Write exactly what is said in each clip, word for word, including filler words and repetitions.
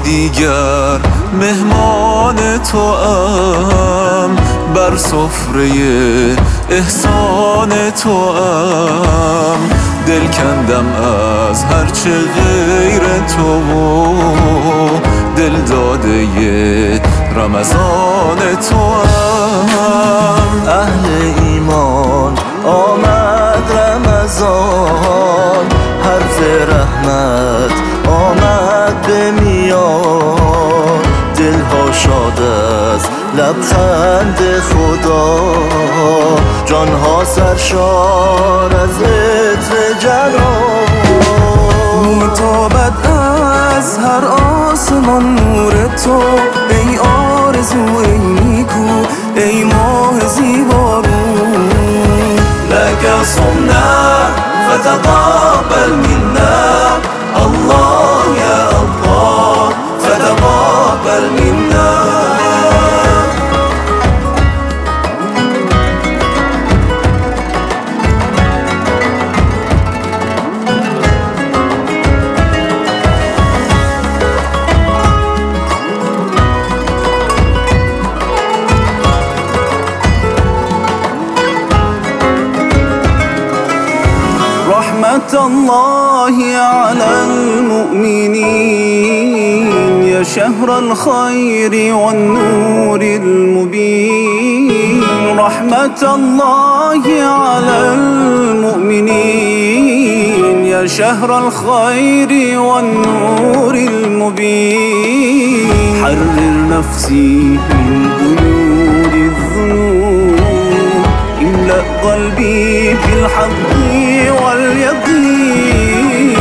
دیگر مهمان تو ام، بر سفره احسان تو ام. دل کندم از هرچه غیر تو، دل داده رمضان تو ام. اهل ایمان آمد رمضان، حرف رحمت آمد به میان. دلها شاد از لبخند خدا، جانها سرشار از عطر جلال. میتابد از هر آسمان نور تو، ای آرزو ای نیکو ای ماه زیبارون. لك صمنا فتقبل منا الله يا الله، فتقبل منا. رحمة الله على المؤمنين، يا شهر الخير والنور المبين. رحمة الله على المؤمنين، يا شهر الخير والنور المبين. حرر نفسي من قيود الذنوب، املأ قلبي بالحق واليقين.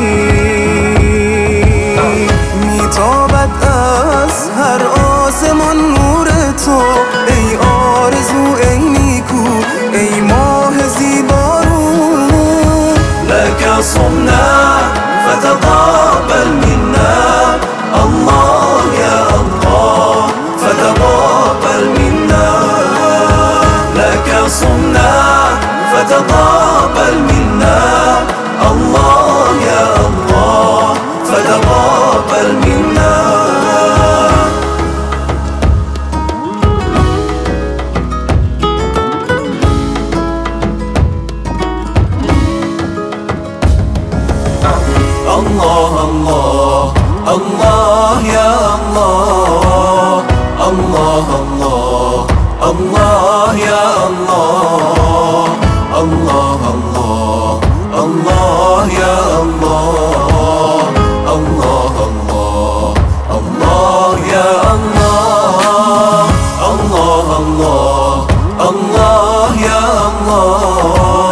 میتابد از هر آسمان نور تو، ای آرزو ای نیکو ای ماه زیبارون. لك صمنا فتقبل منا الله يا الله، فتقبل منا. لك صمنا فتقبل منا الله يا الله، فتقبل منا. الله الله الله يا الله، الله الله الله يا الله، الله الله الله يا الله، الله الله الله يا الله، الله الله الله يا الله.